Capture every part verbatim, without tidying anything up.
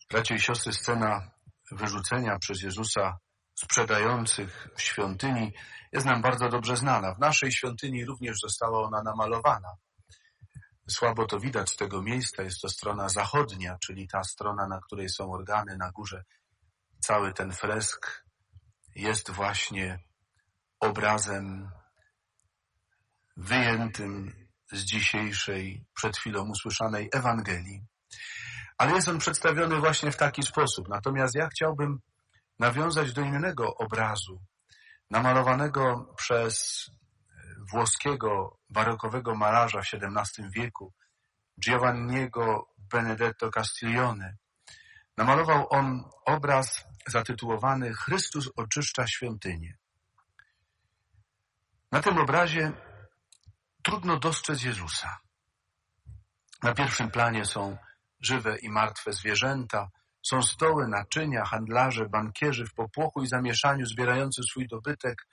Bracia i siostry, scena wyrzucenia przez Jezusa sprzedających w świątyni jest nam bardzo dobrze znana. W naszej świątyni również została ona namalowana. Słabo to widać z tego miejsca. Jest to strona zachodnia, czyli ta strona, na której są organy na górze. Cały ten fresk jest właśnie obrazem wyjętym z dzisiejszej, przed chwilą usłyszanej Ewangelii. Ale jest on przedstawiony właśnie w taki sposób. Natomiast ja chciałbym nawiązać do innego obrazu, namalowanego przez włoskiego barokowego malarza w siedemnastym wieku, Giovanniego Benedetto Castiglione. Namalował on obraz zatytułowany Chrystus oczyszcza świątynię. Na tym obrazie trudno dostrzec Jezusa. Na pierwszym planie są żywe i martwe zwierzęta, są stoły, naczynia, handlarze, bankierzy w popłochu i zamieszaniu zbierający swój dobytek.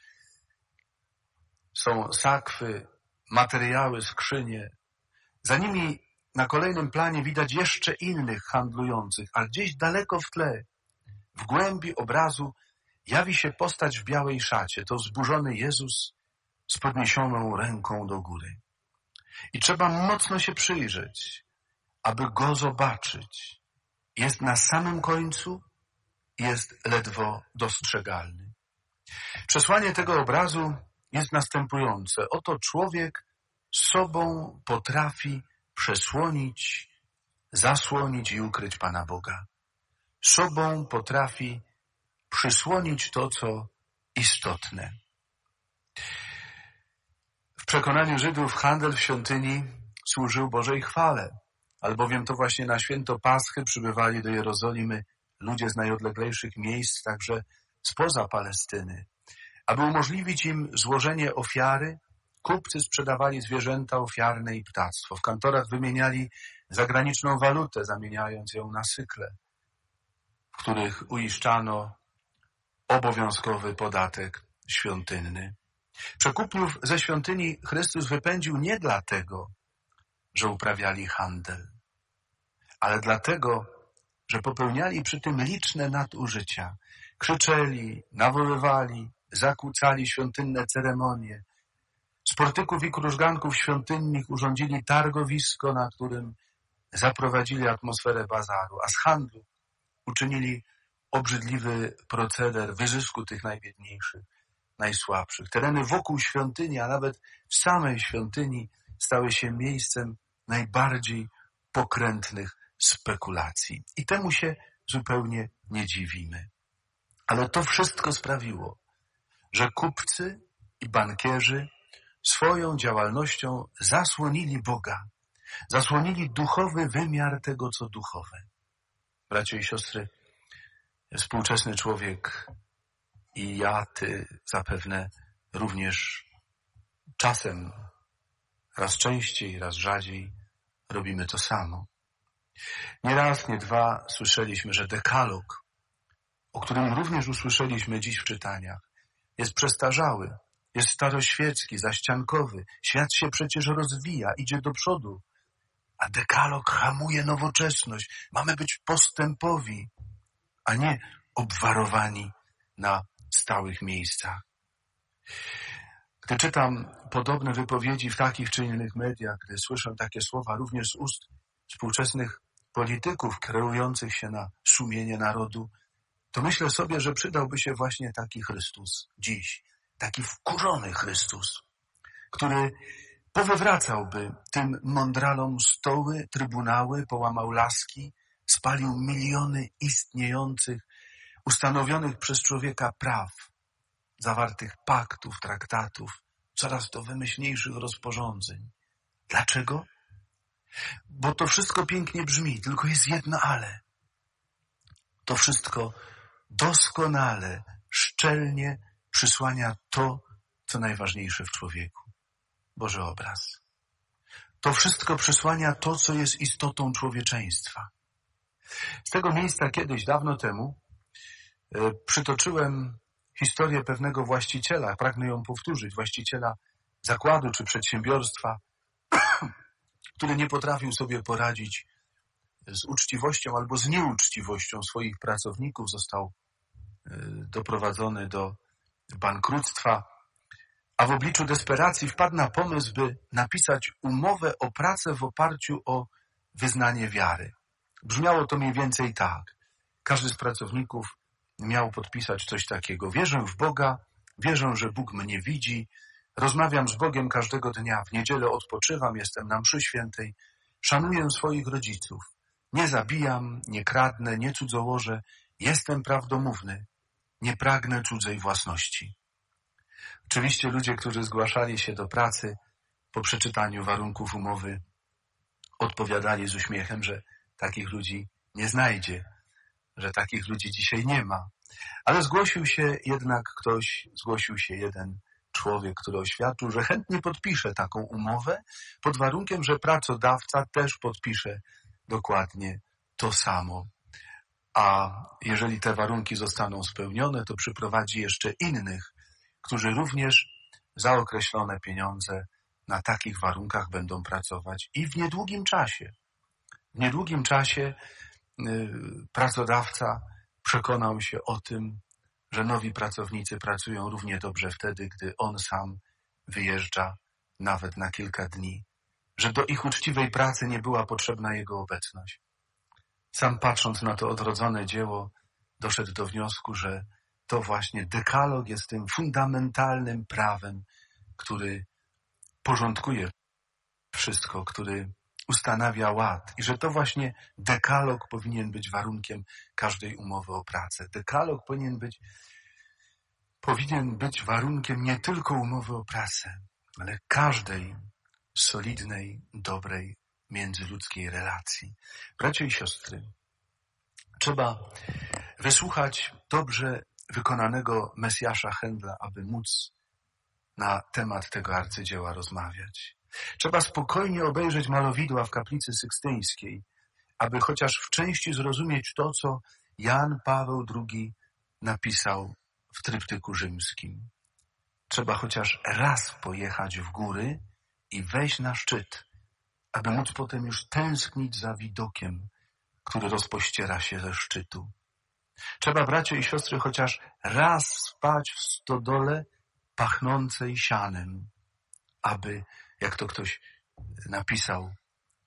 Są sakwy, materiały, skrzynie. Za nimi na kolejnym planie widać jeszcze innych handlujących, a gdzieś daleko w tle, w głębi obrazu jawi się postać w białej szacie. To wzburzony Jezus z podniesioną ręką do góry. I trzeba mocno się przyjrzeć, aby Go zobaczyć. Jest na samym końcu, jest ledwo dostrzegalny. Przesłanie tego obrazu jest następujące. Oto człowiek sobą potrafi przesłonić, zasłonić i ukryć Pana Boga. Sobą potrafi przysłonić to, co istotne. W przekonaniu Żydów handel w świątyni służył Bożej chwale, albowiem to właśnie na święto Paschy przybywali do Jerozolimy ludzie z najodleglejszych miejsc, także spoza Palestyny. Aby umożliwić im złożenie ofiary, kupcy sprzedawali zwierzęta ofiarne i ptactwo. W kantorach wymieniali zagraniczną walutę, zamieniając ją na sykle, w których uiszczano obowiązkowy podatek świątynny. Przekupniów ze świątyni Chrystus wypędził nie dlatego, że uprawiali handel, ale dlatego, że popełniali przy tym liczne nadużycia. Krzyczeli, nawoływali, zakłócali świątynne ceremonie. Z portyków i krużganków świątynnych urządzili targowisko, na którym zaprowadzili atmosferę bazaru, a z handlu uczynili obrzydliwy proceder wyzysku tych najbiedniejszych, najsłabszych. Tereny wokół świątyni, a nawet w samej świątyni stały się miejscem najbardziej pokrętnych spekulacji. I temu się zupełnie nie dziwimy. Ale to wszystko sprawiło, że kupcy i bankierzy swoją działalnością zasłonili Boga. Zasłonili duchowy wymiar tego, co duchowe. Bracia i siostry, współczesny człowiek i ja, ty zapewne również czasem, raz częściej, raz rzadziej robimy to samo. Nie raz, nie dwa słyszeliśmy, że dekalog, o którym również usłyszeliśmy dziś w czytaniach, jest przestarzały, jest staroświecki, zaściankowy. Świat się przecież rozwija, idzie do przodu, a dekalog hamuje nowoczesność. Mamy być postępowi, a nie obwarowani na stałych miejscach. Gdy czytam podobne wypowiedzi w takich czy innych mediach, gdy słyszę takie słowa również z ust współczesnych polityków kreujących się na sumienie narodu, to myślę sobie, że przydałby się właśnie taki Chrystus dziś, taki wkurzony Chrystus, który powywracałby tym mądralom stoły, trybunały, połamał laski, spalił miliony istniejących, ustanowionych przez człowieka praw, zawartych paktów, traktatów, coraz to wymyślniejszych rozporządzeń. Dlaczego? Bo to wszystko pięknie brzmi, tylko jest jedno ale. To wszystko doskonale, szczelnie przysłania to, co najważniejsze w człowieku. Boży obraz. To wszystko przysłania to, co jest istotą człowieczeństwa. Z tego miejsca kiedyś, dawno temu, przytoczyłem historię pewnego właściciela, pragnę ją powtórzyć, właściciela zakładu czy przedsiębiorstwa, który nie potrafił sobie poradzić z uczciwością albo z nieuczciwością swoich pracowników został doprowadzony do bankructwa, a w obliczu desperacji wpadł na pomysł, by napisać umowę o pracę w oparciu o wyznanie wiary. Brzmiało to mniej więcej tak. Każdy z pracowników miał podpisać coś takiego. Wierzę w Boga, wierzę, że Bóg mnie widzi, rozmawiam z Bogiem każdego dnia, w niedzielę odpoczywam, jestem na mszy świętej, szanuję swoich rodziców, nie zabijam, nie kradnę, nie cudzołożę, jestem prawdomówny, nie pragnę cudzej własności. Oczywiście ludzie, którzy zgłaszali się do pracy po przeczytaniu warunków umowy, odpowiadali z uśmiechem, że takich ludzi nie znajdzie, że takich ludzi dzisiaj nie ma. Ale zgłosił się jednak ktoś, zgłosił się jeden człowiek, który oświadczył, że chętnie podpisze taką umowę pod warunkiem, że pracodawca też podpisze dokładnie to samo. A jeżeli te warunki zostaną spełnione, to przyprowadzi jeszcze innych, którzy również za określone pieniądze na takich warunkach będą pracować i w niedługim czasie. W niedługim czasie yy, pracodawca przekonał się o tym, że nowi pracownicy pracują równie dobrze wtedy, gdy on sam wyjeżdża nawet na kilka dni, że do ich uczciwej pracy nie była potrzebna jego obecność. Sam patrząc na to odrodzone dzieło, doszedł do wniosku, że to właśnie dekalog jest tym fundamentalnym prawem, który porządkuje wszystko, który ustanawia ład i że to właśnie dekalog powinien być warunkiem każdej umowy o pracę. Dekalog powinien być, powinien być warunkiem nie tylko umowy o pracę, ale każdej solidnej, dobrej, międzyludzkiej relacji. Bracia i siostry, trzeba wysłuchać dobrze wykonanego Mesjasza Händla, aby móc na temat tego arcydzieła rozmawiać. Trzeba spokojnie obejrzeć malowidła w kaplicy sykstyńskiej, aby chociaż w części zrozumieć to, co Jan Paweł drugi napisał w tryptyku rzymskim. Trzeba chociaż raz pojechać w góry i wejść na szczyt, aby móc potem już tęsknić za widokiem, który rozpościera się ze szczytu. Trzeba, bracia i siostry, chociaż raz spać w stodole pachnącej sianem, aby, jak to ktoś napisał,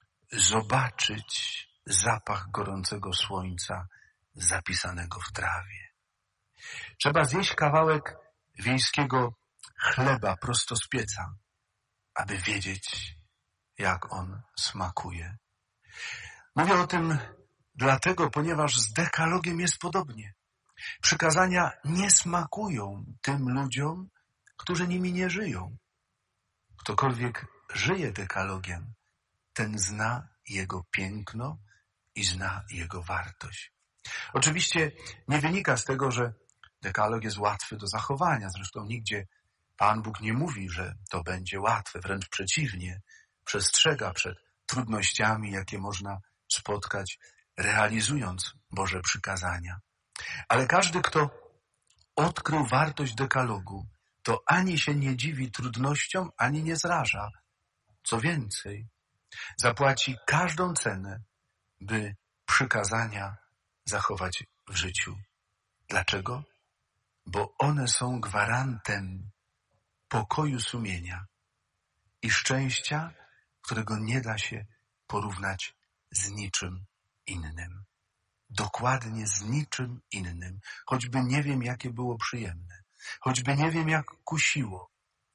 zobaczyć zapach gorącego słońca zapisanego w trawie. Trzeba zjeść kawałek wiejskiego chleba prosto z pieca, aby wiedzieć, jak on smakuje. Mówię o tym dlatego, ponieważ z dekalogiem jest podobnie. Przykazania nie smakują tym ludziom, którzy nimi nie żyją. Ktokolwiek żyje dekalogiem, ten zna jego piękno i zna jego wartość. Oczywiście nie wynika z tego, że dekalog jest łatwy do zachowania. Zresztą nigdzie Pan Bóg nie mówi, że to będzie łatwe. Wręcz przeciwnie, przestrzega przed trudnościami, jakie można spotkać, realizując Boże przykazania. Ale każdy, kto odkrył wartość dekalogu, to ani się nie dziwi trudnościom, ani nie zraża. Co więcej, zapłaci każdą cenę, by przykazania zachować w życiu. Dlaczego? Bo one są gwarantem pokoju sumienia i szczęścia, którego nie da się porównać z niczym innym. Dokładnie z niczym innym. Choćby nie wiem, jakie było przyjemne. Choćby nie wiem, jak kusiło.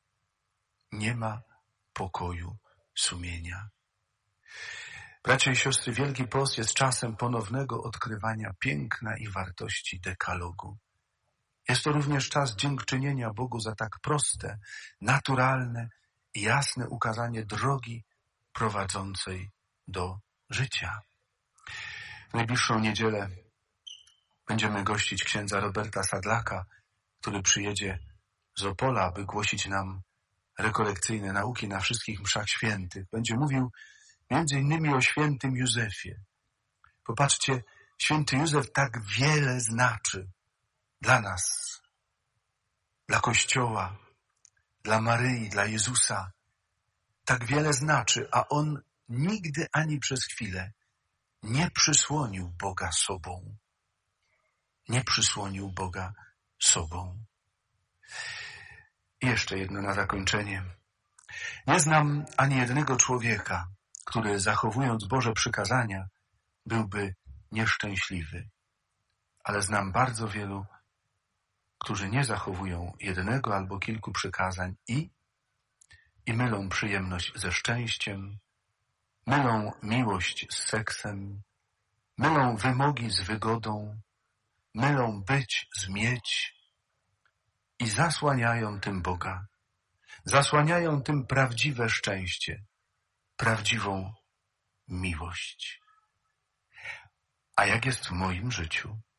Nie ma pokoju sumienia. Bracia i siostry, Wielki Post jest czasem ponownego odkrywania piękna i wartości dekalogu. Jest to również czas dziękczynienia Bogu za tak proste, naturalne i jasne ukazanie drogi prowadzącej do życia. W najbliższą niedzielę będziemy gościć księdza Roberta Sadlaka, który przyjedzie z Opola, aby głosić nam rekolekcyjne nauki na wszystkich mszach świętych. Będzie mówił między innymi o świętym Józefie. Popatrzcie, święty Józef tak wiele znaczy dla nas, dla Kościoła, dla Maryi, dla Jezusa. Tak wiele znaczy, a on nigdy ani przez chwilę nie przysłonił Boga sobą. Nie przysłonił Boga sobą. I jeszcze jedno na zakończenie. Nie znam ani jednego człowieka, który zachowując Boże przykazania byłby nieszczęśliwy. Ale znam bardzo wielu, którzy nie zachowują jednego albo kilku przykazań i, i mylą przyjemność ze szczęściem, mylą miłość z seksem, mylą wymogi z wygodą, mylą być z mieć i zasłaniają tym Boga. Zasłaniają tym prawdziwe szczęście, prawdziwą miłość. A jak jest w moim życiu?